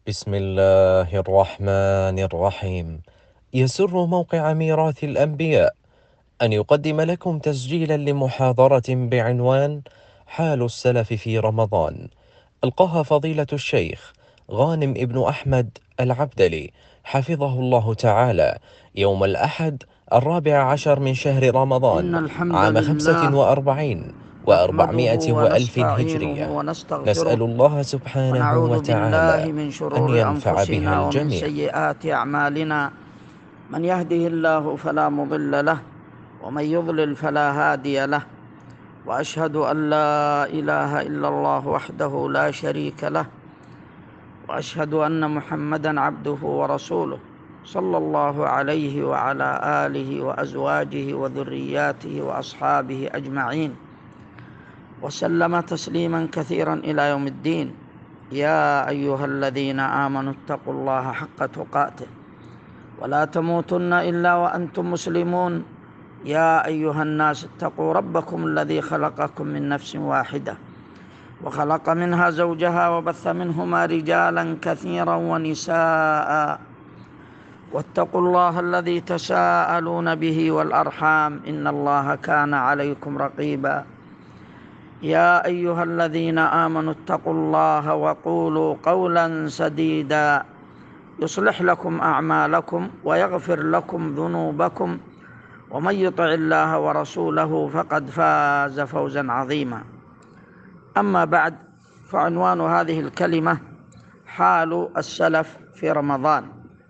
بسم الله الرحمن الرحيم. يسر موقع ميراث الأنبياء أن يقدم لكم تسجيلا لمحاضرة بعنوان حال السلف في رمضان، ألقاها فضيلة الشيخ غانم ابن أحمد العبدلي حفظه الله تعالى يوم الأحد 14 من شهر إن رمضان الحمد عام لله 45 نحمده و400 وألف ونستعينه هجرية. ونستغفره نسأل الله سبحانه ونعوذ بالله وتعالى من أن شرور ينفع بها أنفسنا ومن الجميع. سيئات أعمالنا. من يهده الله فلا مضل له ومن يضلل فلا هادي له، وأشهد أن لا إله إلا الله وحده لا شريك له، وأشهد أن محمدا عبده ورسوله صلى الله عليه وعلى آله وأزواجه وذرياته وأصحابه أجمعين وسلم تسليما كثيرا إلى يوم الدين. يا أيها الذين آمنوا اتقوا الله حق تقاته ولا تموتن إلا وأنتم مسلمون. يا أيها الناس اتقوا ربكم الذي خلقكم من نفس واحدة وخلق منها زوجها وبث منهما رجالا كثيرا ونساء، واتقوا الله الذي تساءلون به والأرحام إن الله كان عليكم رقيبا. يا أيها الذين آمنوا اتقوا الله وقولوا قولا سديدا يصلح لكم أعمالكم ويغفر لكم ذنوبكم، ومن يطع الله ورسوله فقد فاز فوزا عظيما. أما بعد، فعنوان هذه الكلمة حال السلف في رمضان.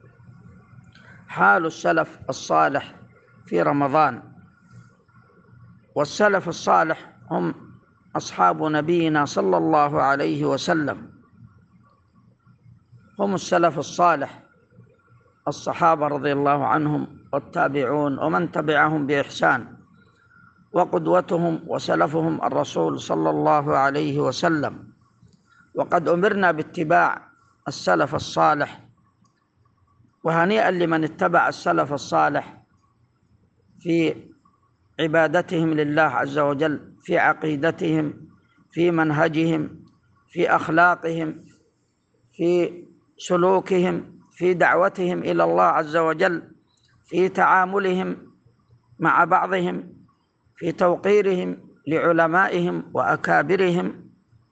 حال السلف الصالح في رمضان. والسلف الصالح هم أصحاب نبينا صلى الله عليه وسلم، هم السلف الصالح، الصحابة رضي الله عنهم والتابعون ومن تبعهم بإحسان، وقدوتهم وسلفهم الرسول صلى الله عليه وسلم. وقد أمرنا باتباع السلف الصالح، وهنيئا لمن اتبع السلف الصالح في عبادتهم لله عز وجل، في عقيدتهم، في منهجهم، في أخلاقهم، في سلوكهم، في دعوتهم إلى الله عز وجل، في تعاملهم مع بعضهم، في توقيرهم لعلمائهم وأكابرهم.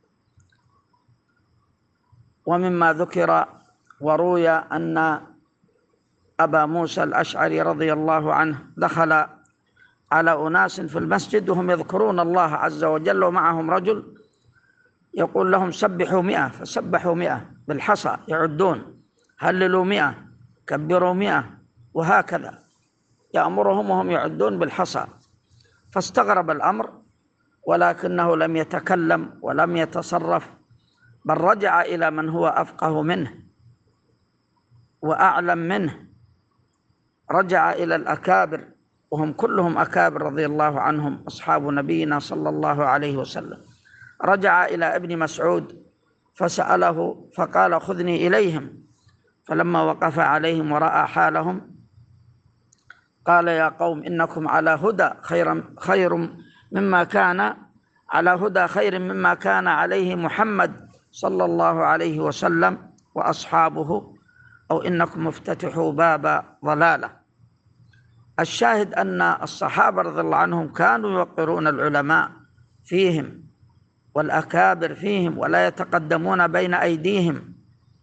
ومما ذكر وروي أن أبا موسى الأشعري رضي الله عنه دخل على أناس في المسجد وهم يذكرون الله عز وجل، ومعهم رجل يقول لهم سبحوا 100، فسبحوا 100 بالحصى، يعدون، هللوا 100، كبروا 100، وهكذا يأمرهم وهم يعدون بالحصى. فاستغرب الأمر، ولكنه لم يتكلم ولم يتصرف، بل رجع إلى من هو أفقه منه وأعلم منه، رجع إلى الأكابر، وهم كلهم أكابر رضي الله عنهم أصحاب نبينا صلى الله عليه وسلم. رجع إلى ابن مسعود فسأله فقال خذني إليهم، فلما وقف عليهم ورأى حالهم قال يا قوم إنكم على هدى خير مما كان عليه محمد صلى الله عليه وسلم وأصحابه، أو إنكم مفتتحوا باب ضلالة. الشاهد أن الصحابة رضي الله عنهم كانوا يوقرون العلماء فيهم والأكابر فيهم، ولا يتقدمون بين أيديهم،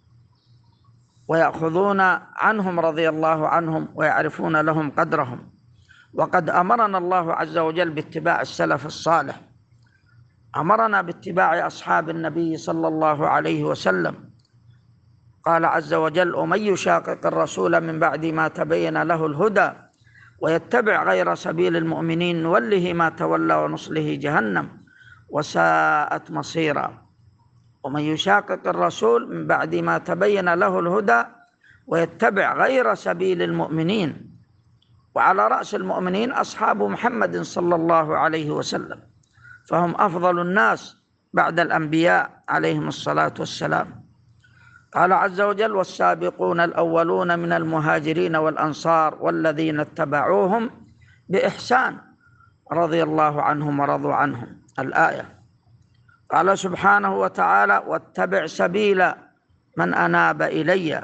ويأخذون عنهم رضي الله عنهم ويعرفون لهم قدرهم. وقد أمرنا الله عز وجل باتباع السلف الصالح، أمرنا باتباع أصحاب النبي صلى الله عليه وسلم. قال عز وجل ومن يشاقق الرسول من بعد ما تبين له الهدى ويتبع غير سبيل المؤمنين نوله ما تولى ونصله جهنم وساءت مصيرا. ومن يشاقق الرسول من بعد ما تبين له الهدى ويتبع غير سبيل المؤمنين، وعلى رأس المؤمنين أصحاب محمد صلى الله عليه وسلم، فهم أفضل الناس بعد الأنبياء عليهم الصلاة والسلام. قال عز وجل والسابقون الأولون من المهاجرين والأنصار والذين اتبعوهم بإحسان رضي الله عنهم ورضوا عنهم. الآية. قال سبحانه وتعالى واتبع سبيل من أناب إلي.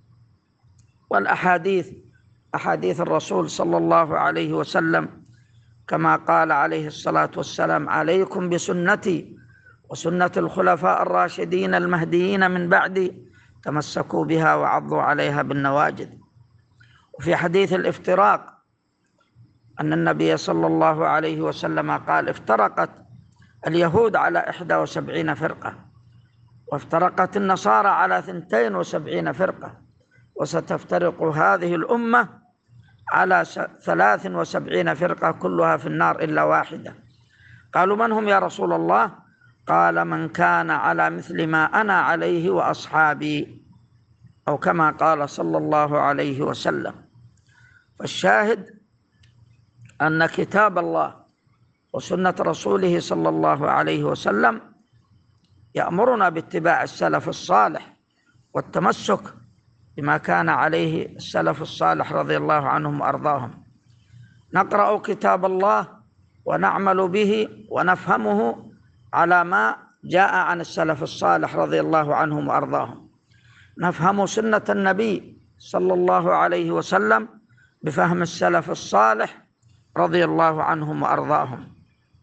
أحاديث الرسول صلى الله عليه وسلم كما قال عليه الصلاة والسلام: عليكم بسنتي وسنة الخلفاء الراشدين المهديين من بعدي، تمسكوا بها وعضوا عليها بالنواجذ. وفي حديث الافتراق أن النبي صلى الله عليه وسلم قال: افترقت اليهود على 71 فرقة، وافترقت النصارى على 72 فرقة، وستفترق هذه الأمة على 73 فرقة كلها في النار إلا واحدة. قالوا: من هم يا رسول الله؟ قال: من كان على مثل ما أنا عليه وأصحابي، أو كما قال صلى الله عليه وسلم. فالشاهد أن كتاب الله وسنة رسوله صلى الله عليه وسلم يأمرنا باتباع السلف الصالح والتمسك بما كان عليه السلف الصالح رضي الله عنهم وأرضاهم. نقرأ كتاب الله ونعمل به ونفهمه على ما جاء عن السلف الصالح رضي الله عنهم وأرضاهم. نفهم سنة النبي صلى الله عليه وسلم بفهم السلف الصالح رضي الله عنهم وأرضاهم.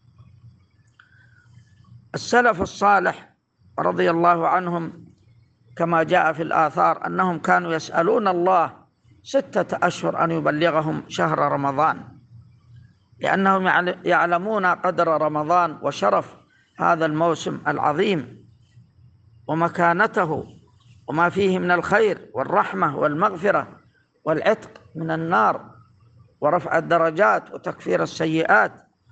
السلف الصالح رضي الله عنهم كما جاء في الآثار أنهم كانوا يسألون الله 6 أشهر أن يبلغهم شهر رمضان، لأنهم يعلمون قدر رمضان وشرف هذا الموسم العظيم ومكانته وما فيه من الخير والرحمة والمغفرة والعتق من النار ورفع الدرجات وتكفير السيئات،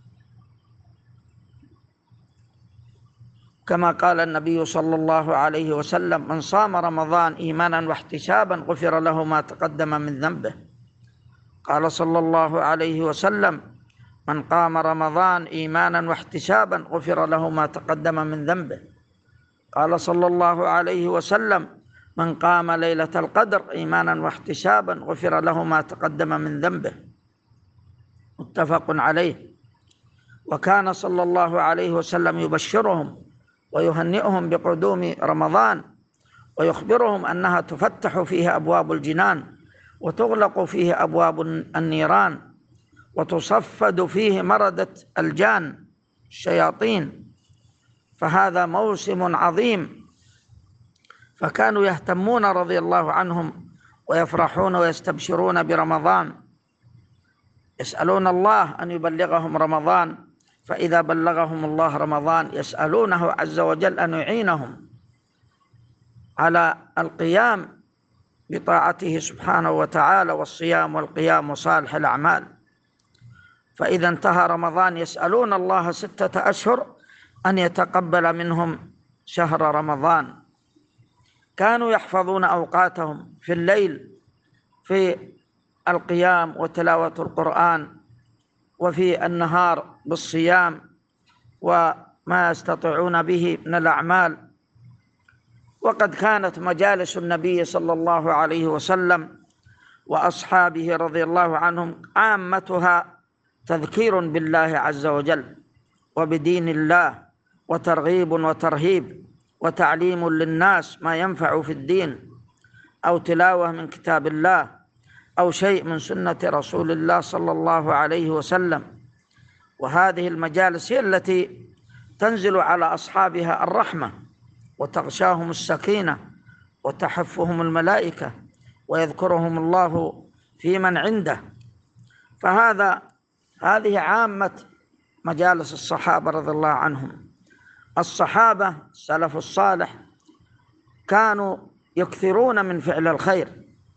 كما قال النبي صلى الله عليه وسلم: من صام رمضان إيمانا واحتسابا غفر له ما تقدم من ذنبه. قال صلى الله عليه وسلم: من قام رمضان إيمانا واحتسابا غفر له ما تقدم من ذنبه. قال صلى الله عليه وسلم: من قام ليلة القدر إيمانا واحتسابا غفر له ما تقدم من ذنبه. متفق عليه. وكان صلى الله عليه وسلم يبشرهم ويهنئهم بقدوم رمضان ويخبرهم أنها تفتح فيه أبواب الجنان وتغلق فيه أبواب النيران وتصفد فيه مردة الجان الشياطين، فهذا موسم عظيم. فكانوا يهتمون رضي الله عنهم ويفرحون ويستبشرون برمضان، يسألون الله أن يبلغهم رمضان، فإذا بلغهم الله رمضان يسألونه عز وجل أن يعينهم على القيام بطاعته سبحانه وتعالى والصيام والقيام وصالح الأعمال. فإذا انتهى رمضان يسألون الله 6 أشهر أن يتقبل منهم شهر رمضان. كانوا يحفظون أوقاتهم في الليل في القيام وتلاوة القرآن، وفي النهار بالصيام وما يستطيعون به من الأعمال. وقد كانت مجالس النبي صلى الله عليه وسلم وأصحابه رضي الله عنهم عامتها تذكير بالله عز وجل وبدين الله وترغيب وترهيب وتعليم للناس ما ينفع في الدين، أو تلاوة من كتاب الله أو شيء من سنة رسول الله صلى الله عليه وسلم. وهذه المجالس هي التي تنزل على أصحابها الرحمة وتغشاهم السكينة وتحفهم الملائكة ويذكرهم الله في من عنده. هذه عامة مجالس الصحابة رضي الله عنهم. الصحابة السلف الصالح كانوا يكثرون من فعل الخير.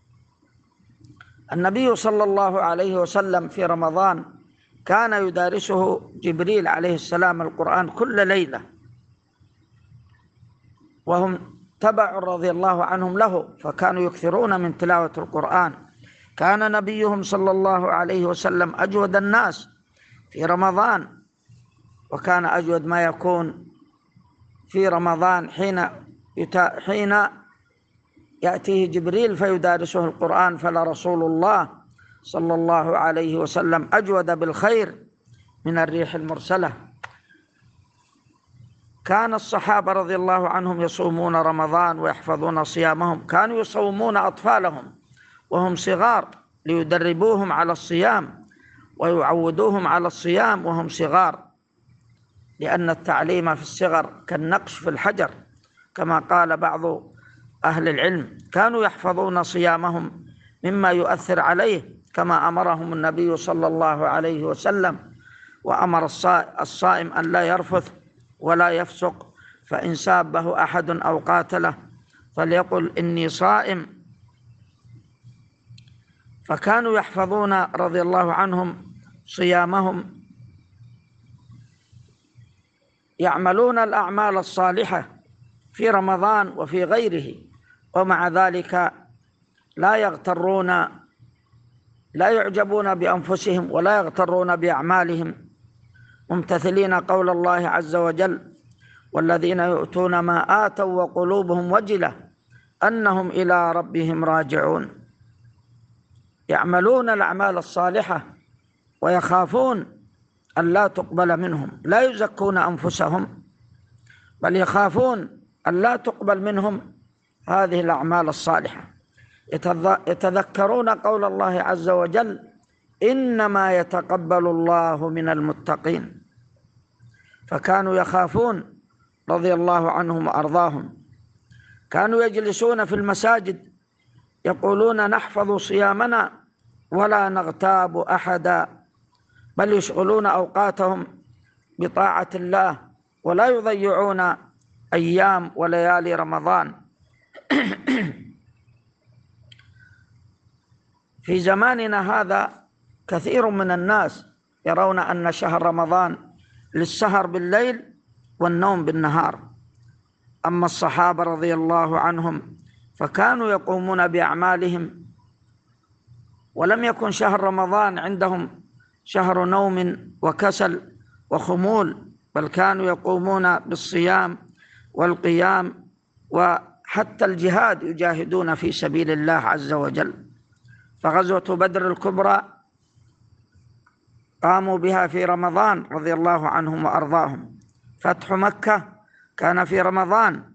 النبي صلى الله عليه وسلم في رمضان كان يدارسه جبريل عليه السلام القرآن كل ليلة، وهم تبع رضي الله عنهم له، فكانوا يكثرون من تلاوة القرآن. كان نبيهم صلى الله عليه وسلم أجود الناس في رمضان، وكان أجود ما يكون في رمضان حين يأتيه جبريل فيدارسه القرآن، فلرسول الله صلى الله عليه وسلم أجود بالخير من الريح المرسلة. كان الصحابة رضي الله عنهم يصومون رمضان ويحفظون صيامهم، كانوا يصومون أطفالهم وهم صغار ليدربوهم على الصيام ويعودوهم على الصيام وهم صغار، لأن التعليم في الصغر كالنقش في الحجر، كما قال بعض أهل العلم. كانوا يحفظون صيامهم مما يؤثر عليه، كما أمرهم النبي صلى الله عليه وسلم، وأمر الصائم أن لا يرفث ولا يفسق، فإن سابه أحد أو قاتله فليقل إني صائم. فكانوا يحفظون رضي الله عنهم صيامهم، يعملون الأعمال الصالحة في رمضان وفي غيره، ومع ذلك لا يغترون، لا يعجبون بأنفسهم ولا يغترون بأعمالهم، ممتثلين قول الله عز وجل: والذين يؤتون ما آتوا وقلوبهم وجلة أنهم إلى ربهم راجعون. يعملون الأعمال الصالحة ويخافون أن لا تقبل منهم، لا يزكون أنفسهم بل يخافون أن لا تقبل منهم هذه الأعمال الصالحة. يتذكرون قول الله عز وجل: إنما يتقبل الله من المتقين. فكانوا يخافون رضي الله عنهم وأرضاهم. كانوا يجلسون في المساجد يقولون: نحفظ صيامنا ولا نغتاب أحدا، بل يشغلون أوقاتهم بطاعة الله ولا يضيعون أيام وليالي رمضان. في زماننا هذا كثير من الناس يرون أن شهر رمضان للسهر بالليل والنوم بالنهار، أما الصحابة رضي الله عنهم فكانوا يقومون بأعمالهم، ولم يكن شهر رمضان عندهم شهر نوم وكسل وخمول، بل كانوا يقومون بالصيام والقيام، وحتى الجهاد يجاهدون في سبيل الله عز وجل. فغزوة بدر الكبرى قاموا بها في رمضان رضي الله عنهم وأرضاهم. فتح مكة كان في رمضان،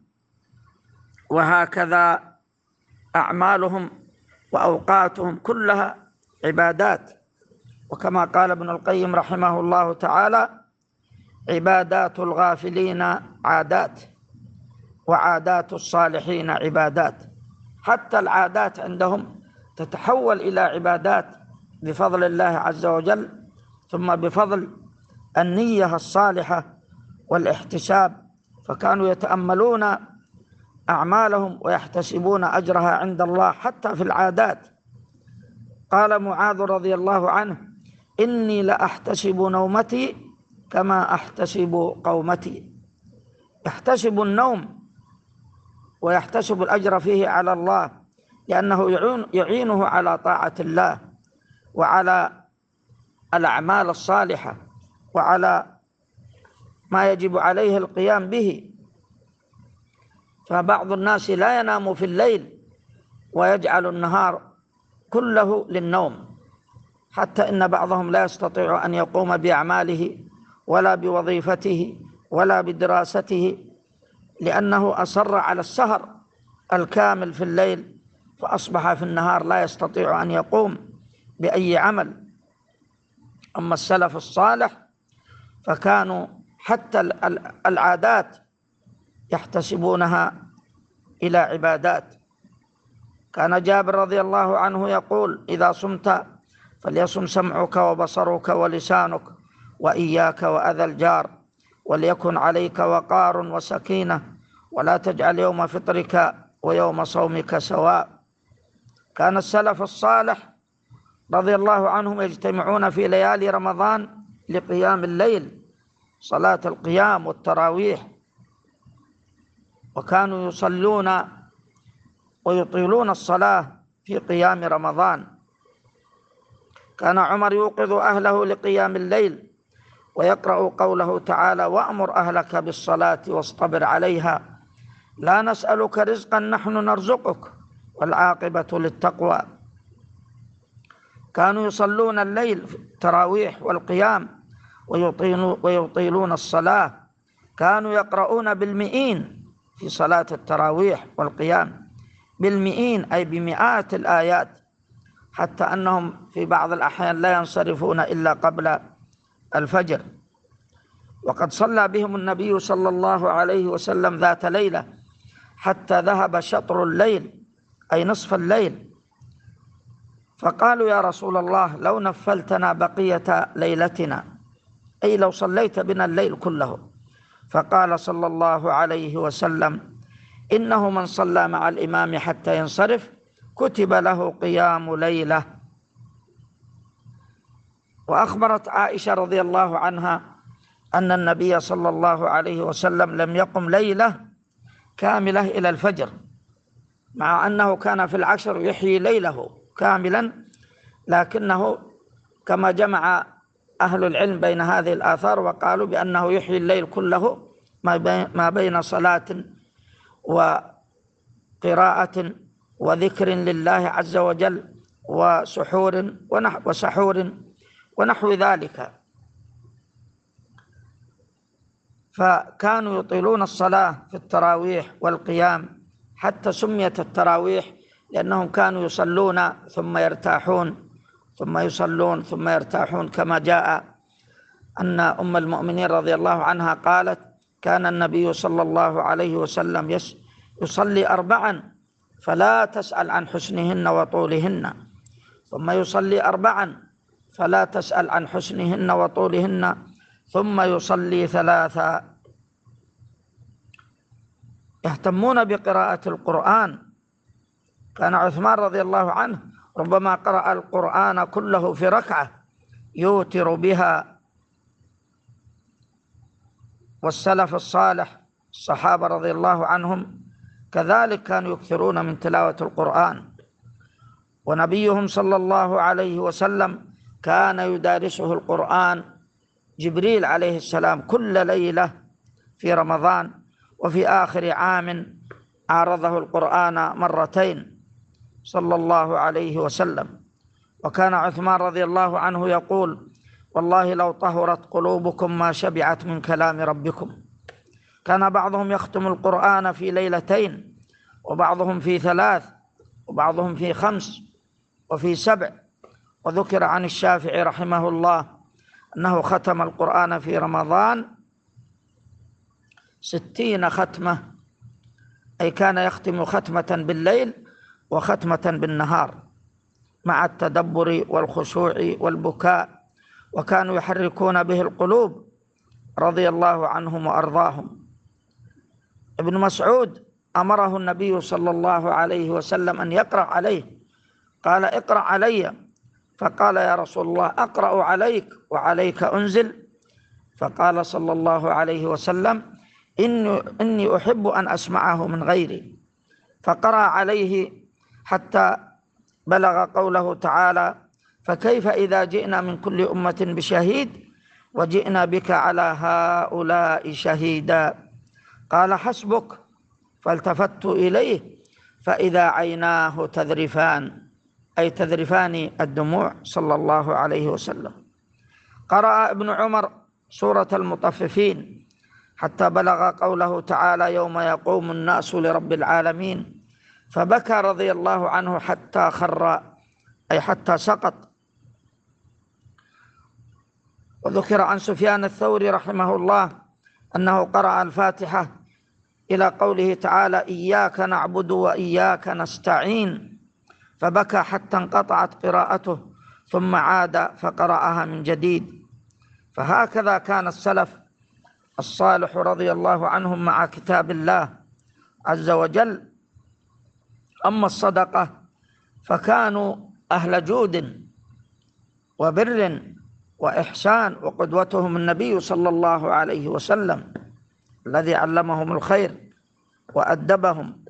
وهكذا أعمالهم وأوقاتهم كلها عبادات. وكما قال ابن القيم رحمه الله تعالى: عبادات الغافلين عادات، وعادات الصالحين عبادات. حتى العادات عندهم تتحول إلى عبادات بفضل الله عز وجل، ثم بفضل النية الصالحة والاحتساب. فكانوا يتأملون أعمالهم ويحتسبون أجرها عند الله حتى في العادات. قال معاذ رضي الله عنه: إني لأحتسب نومتي كما أحتسب قومتي. يحتسب النوم ويحتسب الأجر فيه على الله، لأنه يعينه على طاعة الله وعلى الأعمال الصالحة وعلى ما يجب عليه القيام به. فبعض الناس لا ينام في الليل ويجعل النهار كله للنوم، حتى إن بعضهم لا يستطيع أن يقوم بأعماله ولا بوظيفته ولا بدراسته، لأنه أصر على السهر الكامل في الليل، فأصبح في النهار لا يستطيع أن يقوم بأي عمل. أما السلف الصالح فكانوا حتى العادات يحتسبونها إلى عبادات. كان جابر رضي الله عنه يقول: إذا صمت فليصم سمعك وبصرك ولسانك، وإياك وأذى الجار، وليكن عليك وقار وسكينة، ولا تجعل يوم فطرك ويوم صومك سواء. كان السلف الصالح رضي الله عنهم يجتمعون في ليالي رمضان لقيام الليل، صلاة القيام والتراويح، وكانوا يصلون ويطيلون الصلاة في قيام رمضان. كان عمر يوقظ أهله لقيام الليل ويقرأ قوله تعالى: وأمر أهلك بالصلاة واصطبر عليها لا نسألك رزقا نحن نرزقك والعاقبة للتقوى. كانوا يصلون الليل في التراويح والقيام ويطيلون الصلاة، كانوا يقرؤون بالمئين في صلاة التراويح والقيام، بالمئين أي بمئات الآيات، حتى أنهم في بعض الأحيان لا ينصرفون إلا قبل الفجر. وقد صلى بهم النبي صلى الله عليه وسلم ذات ليلة حتى ذهب شطر الليل أي نصف الليل، فقالوا يا رسول الله لو نفلتنا بقية ليلتنا، أي لو صليت بنا الليل كله. فقال صلى الله عليه وسلم إنه من صلى مع الإمام حتى ينصرف كتب له قيام ليلة. وأخبرت عائشة رضي الله عنها أن النبي صلى الله عليه وسلم لم يقم ليلة كاملة إلى الفجر، مع أنه كان في العشر يحيي ليله كاملا، لكنه كما جمع أهل العلم بين هذه الآثار وقالوا بأنه يحيي الليل كله ما بين صلاة وقراءة وذكر لله عز وجل وسحور ونحو ذلك. فكانوا يطيلون الصلاة في التراويح والقيام، حتى سميت التراويح لأنهم كانوا يصلون ثم يرتاحون ثم يصلون ثم يرتاحون، كما جاء أن أم المؤمنين رضي الله عنها قالت كان النبي صلى الله عليه وسلم يصلي 4 فلا تسأل عن حسنهن وطولهن، ثم يصلي 4 فلا تسأل عن حسنهن وطولهن، ثم يصلي 3. يهتمون بقراءة القرآن. كان عثمان رضي الله عنه ربما قرأ القرآن كله في ركعة يوتر بها. والسلف الصالح الصحابة رضي الله عنهم كذلك كانوا يكثرون من تلاوة القرآن. ونبيهم صلى الله عليه وسلم كان يدارسه القرآن جبريل عليه السلام كل ليلة في رمضان، وفي آخر عام عارضه القرآن 2 صلى الله عليه وسلم. وكان عثمان رضي الله عنه يقول والله لو طهرت قلوبكم ما شبعت من كلام ربكم. كان بعضهم يختم القرآن في 2 ليلة، وبعضهم في 3، وبعضهم في 5 وفي 7. وذكر عن الشافعي رحمه الله أنه ختم القرآن في رمضان 60 ختمة، أي كان يختم ختمة بالليل وختمة بالنهار مع التدبر والخشوع والبكاء، وكانوا يحركون به القلوب رضي الله عنهم وأرضاهم. ابن مسعود أمره النبي صلى الله عليه وسلم أن يقرأ عليه، قال اقرأ علي، فقال يا رسول الله أقرأ عليك وعليك أنزل؟ فقال صلى الله عليه وسلم إني أحب أن أسمعه من غيري، فقرأ عليه حتى بلغ قوله تعالى فكيف إذا جئنا من كل أمة بشهيد وجئنا بك على هؤلاء شهيدا؟ قال حسبك، فالتفت إليه فإذا عيناه تذرفان، أي تذرفان الدموع صلى الله عليه وسلم. قرأ ابن عمر سورة المطففين حتى بلغ قوله تعالى يوم يقوم الناس لرب العالمين، فبكى رضي الله عنه حتى خر، أي حتى سقط. وذكر عن سفيان الثوري رحمه الله أنه قرأ الفاتحة إلى قوله تعالى إياك نعبد وإياك نستعين، فبكى حتى انقطعت قراءته ثم عاد فقرأها من جديد. فهكذا كان السلف الصالح رضي الله عنهم مع كتاب الله عز وجل. أما الصدقة فكانوا أهل جود وبر وإحسان، وقدوتهم النبي صلى الله عليه وسلم الذي علمهم الخير وأدبهم.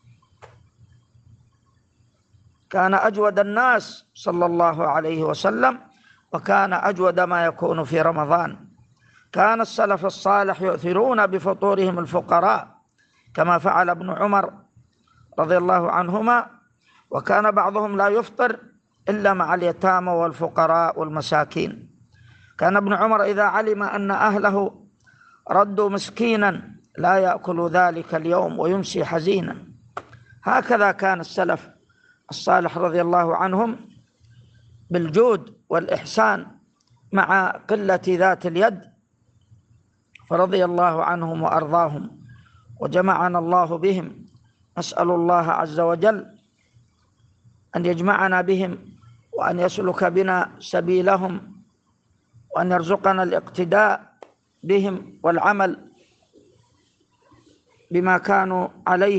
كان أجود الناس صلى الله عليه وسلم، وكان أجود ما يكون في رمضان. كان السلف الصالح يؤثرون بفطورهم الفقراء كما فعل ابن عمر رضي الله عنهما، وكان بعضهم لا يفطر إلا مع اليتامى والفقراء والمساكين. كان ابن عمر إذا علم أن أهله ردوا مسكينا لا يأكل ذلك اليوم ويمسي حزينا. هكذا كان السلف الصالح رضي الله عنهم بالجود والإحسان مع قلة ذات اليد، فرضي الله عنهم وأرضاهم وجمعنا الله بهم. نسأل الله عز وجل أن يجمعنا بهم وأن يسلك بنا سبيلهم وأن يرزقنا الاقتداء بهم والعمل بما كان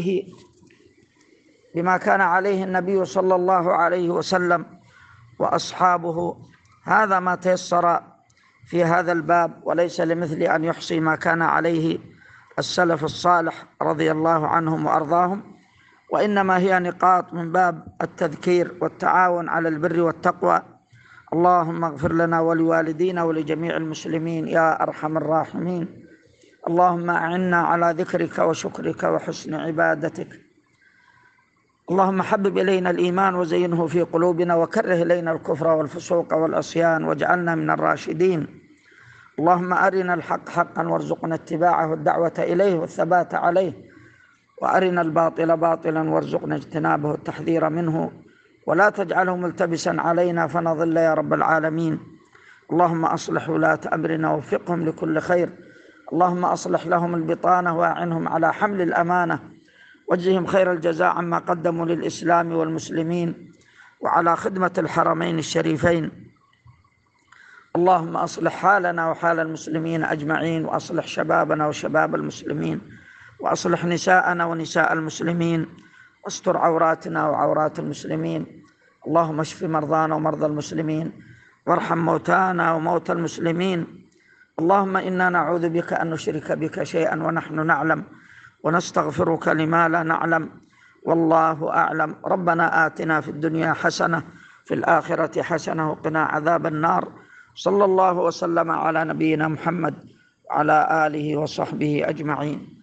عليه النبي صلى الله عليه وسلم وأصحابه. هذا ما تيسر في هذا الباب، وليس لمثل أن يحصي ما كان عليه السلف الصالح رضي الله عنهم وأرضاهم، وإنما هي نقاط من باب التذكير والتعاون على البر والتقوى. اللهم اغفر لنا ولوالدينا ولجميع المسلمين يا أرحم الراحمين. اللهم أعنا على ذكرك وشكرك وحسن عبادتك. اللهم حبب إلينا الإيمان وزينه في قلوبنا وكره إلينا الكفر والفسوق والعصيان واجعلنا من الراشدين. اللهم أرنا الحق حقا وارزقنا اتباعه والدعوة إليه والثبات عليه، وأرنا الباطل باطلا وارزقنا اجتنابه التحذير منه، ولا تجعله ملتبسا علينا فنضل يا رب العالمين. اللهم أصلح ولاة أمرنا ووفقهم لكل خير. اللهم أصلح لهم البطانة وأعنهم على حمل الأمانة، واجزهم خير الجزاء عما قدموا للإسلام والمسلمين وعلى خدمة الحرمين الشريفين. اللهم أصلح حالنا وحال المسلمين أجمعين، وأصلح شبابنا وشباب المسلمين، وأصلح نساءنا ونساء المسلمين، واستر عوراتنا وعورات المسلمين. اللهم اشف مرضانا ومرضى المسلمين، وارحم موتانا وموتى المسلمين. اللهم إنا نعوذ بك أن نشرك بك شيئا ونحن نعلم، ونستغفرك لما لا نعلم، والله أعلم. ربنا آتنا في الدنيا حسنة في الآخرة حسنة وقنا عذاب النار. صلى الله وسلم على نبينا محمد وعلى آله وصحبه أجمعين.